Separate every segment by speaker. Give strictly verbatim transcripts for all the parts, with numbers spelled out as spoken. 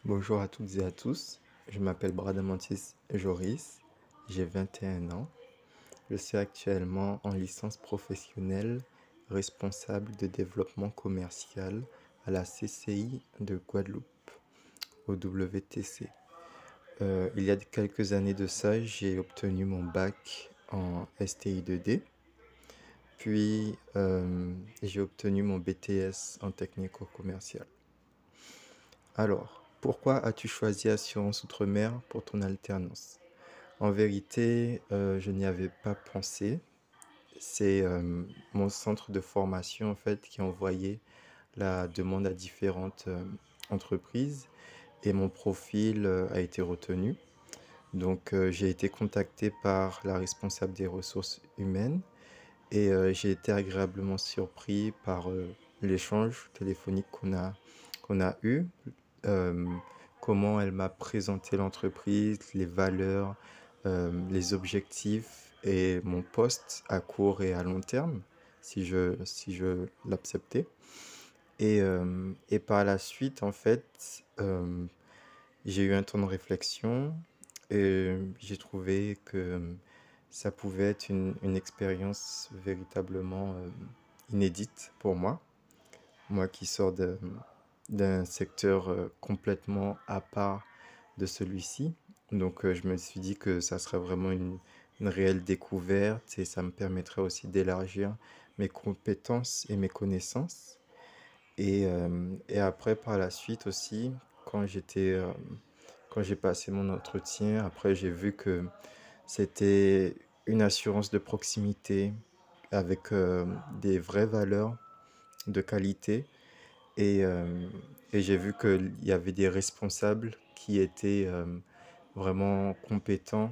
Speaker 1: Bonjour à toutes et à tous, je m'appelle Bradamantis Joris, j'ai vingt et un ans. Je suis actuellement en licence professionnelle responsable de développement commercial à la C C I de Guadeloupe, au W T C. Euh, il y a quelques années de ça, j'ai obtenu mon bac en S T I deux D, puis euh, j'ai obtenu mon B T S en technico-commercial. Alors, pourquoi as-tu choisi Assurance Outre-mer pour ton alternance? En vérité, euh, je n'y avais pas pensé. C'est euh, mon centre de formation en fait qui a envoyé la demande à différentes euh, entreprises et mon profil euh, a été retenu. Donc euh, j'ai été contacté par la responsable des ressources humaines et euh, j'ai été agréablement surpris par euh, l'échange téléphonique qu'on a, qu'on a eu, euh, comment elle m'a présenté l'entreprise, les valeurs, euh, les objectifs et mon poste à court et à long terme, si je, si je l'acceptais. Et, euh, et par la suite, en fait, euh, j'ai eu un temps de réflexion et j'ai trouvé que ça pouvait être une, une expérience véritablement euh, inédite pour moi. Moi qui sors de- d'un secteur euh, complètement à part de celui-ci. Donc euh, je me suis dit que ça serait vraiment une, une réelle découverte et ça me permettrait aussi d'élargir mes compétences et mes connaissances. Et, euh, et après, par la suite aussi, quand j'étais, euh, quand j'ai passé mon entretien, après j'ai vu que c'était une assurance de proximité avec euh, des vraies valeurs de qualité. Et, euh, et j'ai vu qu'il y avait des responsables qui étaient euh, vraiment compétents.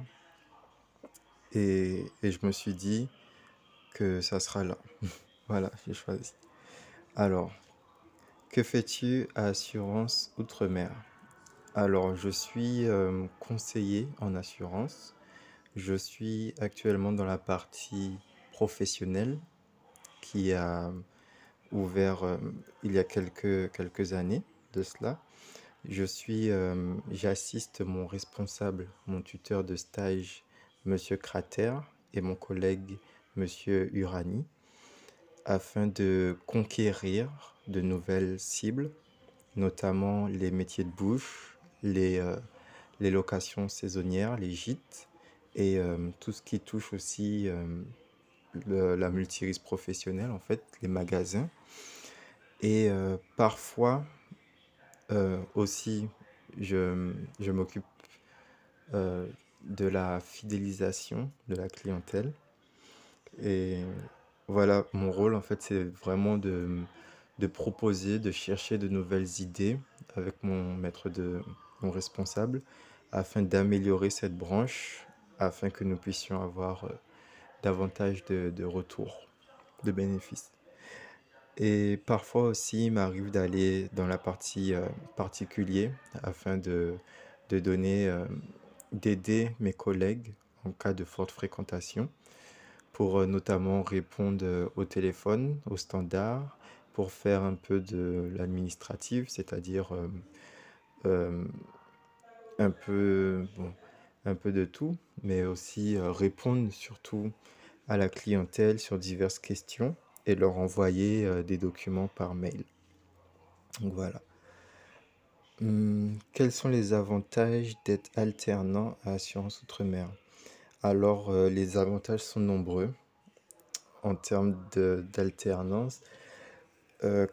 Speaker 1: Et, et je me suis dit que ça sera là. Voilà, j'ai choisi. Alors, que fais-tu à Assurance Outre-mer? Alors, je suis euh, conseiller en assurance. Je suis actuellement dans la partie professionnelle qui a ouvert euh, il y a quelques, quelques années de cela. Je suis, euh, j'assiste mon responsable, mon tuteur de stage, Monsieur Crater, et mon collègue, Monsieur Urani, afin de conquérir de nouvelles cibles, notamment les métiers de bouche, les, euh, les locations saisonnières, les gîtes, et euh, tout ce qui touche aussi euh, le- la multirise professionnelle, en fait, les magasins. Et euh, parfois euh, aussi, je, je m'occupe euh, de la fidélisation de la clientèle. Et voilà, mon rôle, en fait, c'est vraiment de, de proposer, de chercher de nouvelles idées avec mon maître de, mon responsable, afin d'améliorer cette branche, afin que nous puissions avoir euh, davantage de, de retours, de bénéfices. Et parfois aussi, il m'arrive d'aller dans la partie euh, particulier afin de, de donner, euh, d'aider mes collègues en cas de forte fréquentation pour euh, notamment répondre euh, au téléphone, au standard, pour faire un peu de l'administratif, c'est-à-dire euh, euh, un peu, bon, un peu de tout, mais aussi euh, répondre surtout à la clientèle sur diverses questions et leur envoyer euh, des documents par mail. Donc voilà. Hum, quels sont les avantages d'être alternant à Assurance Outre-mer? Alors, euh, les avantages sont nombreux en termes de- d'alternance. Euh,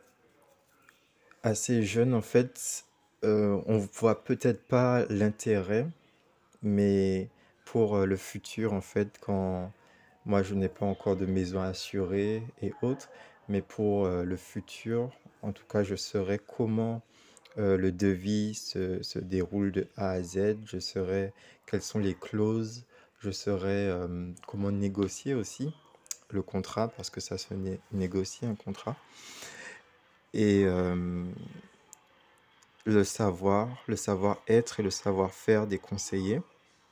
Speaker 1: Assez jeune, en fait, euh, on voit peut-être pas l'intérêt, mais pour euh, le futur, en fait, quand moi je n'ai pas encore de maison assurée et autres, mais pour euh, le futur, en tout cas, je saurais comment euh, le devis se, se déroule de A à Z, je saurais quelles sont les clauses, je saurais euh, comment négocier aussi le contrat, parce que ça se né- négocie un contrat. Et euh, le savoir, le savoir-être et le savoir-faire des conseillers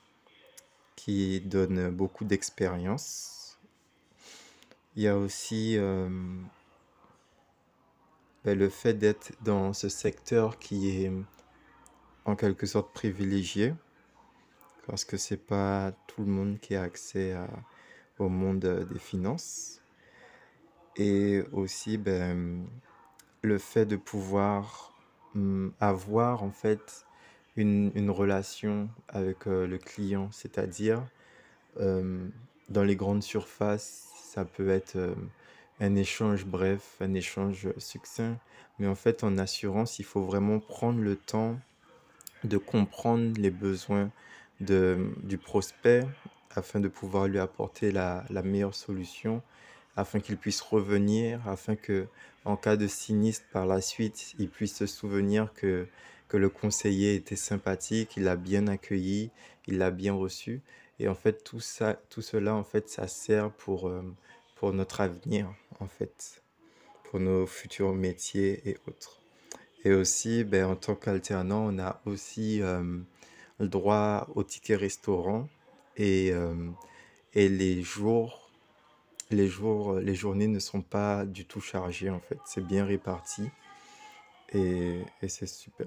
Speaker 1: qui donnent beaucoup d'expérience. Il y a aussi euh, ben, le fait d'être dans ce secteur qui est en quelque sorte privilégié parce que c'est pas tout le monde qui a accès à- au monde euh, des finances. Et aussi, ben, le fait de pouvoir hum, avoir en fait une, une relation avec euh, le client, c'est-à-dire euh, dans les grandes surfaces, ça peut être euh, un échange bref, un échange succinct, mais en fait en assurance, il faut vraiment prendre le temps de comprendre les besoins de, du prospect afin de pouvoir lui apporter la, la meilleure solution, afin qu'il puisse revenir, afin que, en cas de sinistre par la suite, il puisse se souvenir que, que le conseiller était sympathique, il l'a bien accueilli, il l'a bien reçu. Et en fait, tout ça, tout cela, en fait, ça sert pour, euh, pour notre avenir, en fait, pour nos futurs métiers et autres. Et aussi, ben, en tant qu'alternant, on a aussi euh, le droit au ticket restaurant et, euh, et les jours, les jours, les journées ne sont pas du tout chargées en fait. C'est bien réparti et, et c'est super.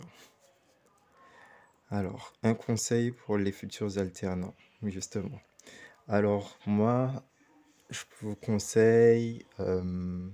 Speaker 1: Alors, un conseil pour les futurs alternants, justement. Alors, moi, je vous conseille, euh,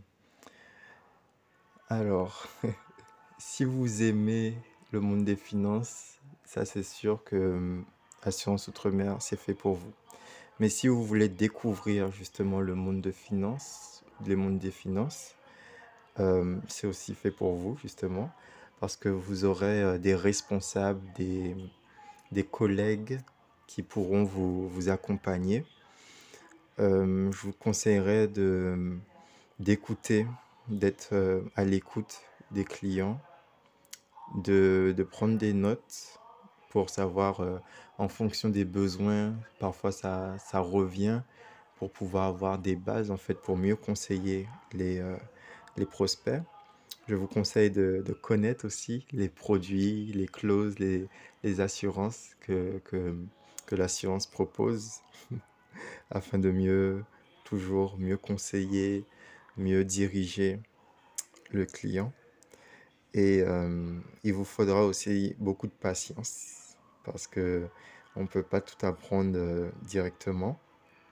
Speaker 1: alors, si vous aimez le monde des finances, ça c'est sûr que euh, Assurance Outre-mer, c'est fait pour vous. Mais si vous voulez découvrir justement le monde de finance, le monde des finances, euh, c'est aussi fait pour vous justement, parce que vous aurez euh, des responsables, des, des collègues qui pourront vous, vous accompagner. Euh, je vous conseillerais de, d'écouter, d'être euh, à l'écoute des clients, de, de prendre des notes pour savoir euh, en fonction des besoins, parfois ça, ça revient pour pouvoir avoir des bases en fait pour mieux conseiller les, euh, les prospects. Je vous conseille de, de connaître aussi les produits, les clauses, les, les assurances que, que, que l'assurance propose afin de mieux, toujours mieux conseiller, mieux diriger le client. Et euh, il vous faudra aussi beaucoup de patience parce que on ne peut pas tout apprendre euh, directement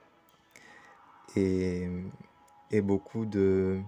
Speaker 1: et, et beaucoup de,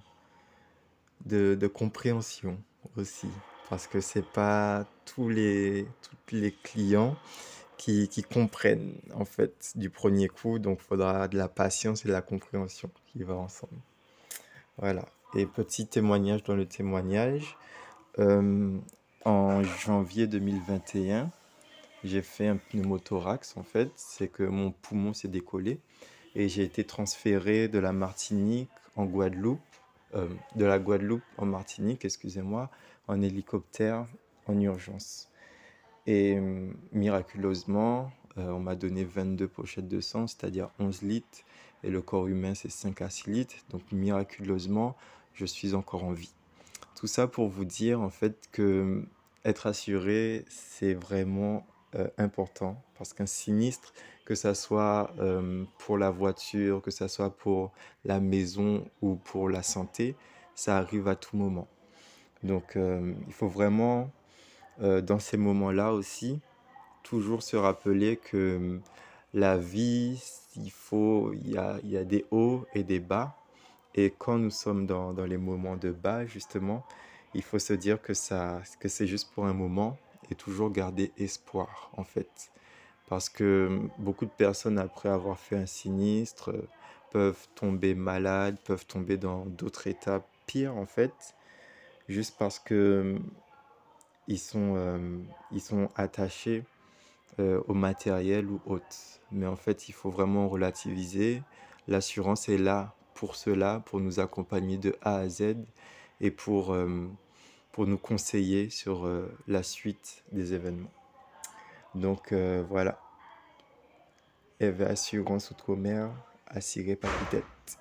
Speaker 1: de, de compréhension aussi parce que c'est pas tous les, tous les clients qui, qui comprennent en fait du premier coup, donc il faudra de la patience et de la compréhension qui va ensemble. Voilà. Et petit témoignage dans le témoignage, euh, en janvier deux mille vingt et un, j'ai fait un pneumothorax en fait, c'est que mon poumon s'est décollé et j'ai été transféré de la Martinique en Guadeloupe, euh, de la Guadeloupe en Martinique, excusez-moi, en hélicoptère en urgence. Et euh, miraculeusement, euh, on m'a donné vingt-deux pochettes de sang, c'est-à-dire onze litres, et le corps humain c'est cinq à six litres, donc miraculeusement, je suis encore en vie. Tout ça pour vous dire en fait que être assuré, c'est vraiment euh, important parce qu'un sinistre, que ça soit euh, pour la voiture, que ça soit pour la maison ou pour la santé, ça arrive à tout moment. Donc euh, il faut vraiment, euh, dans ces moments-là aussi, toujours se rappeler que la vie, il faut, il y a, il y a des hauts et des bas. Et quand nous sommes dans, dans les moments de bas, justement, il faut se dire que ça, que c'est juste pour un moment et toujours garder espoir, en fait. Parce que beaucoup de personnes, après avoir fait un sinistre, euh, peuvent tomber malades, peuvent tomber dans d'autres états pires, en fait, juste parce que euh, ils sont, euh, ils sont attachés euh, au matériel ou autre. Mais en fait, il faut vraiment relativiser. L'assurance est là pour cela, pour nous accompagner de A à Z et pour, euh, pour nous conseiller sur euh, la suite des événements. Donc euh, voilà, Eve Assurance Outre-mer, assuré par tête.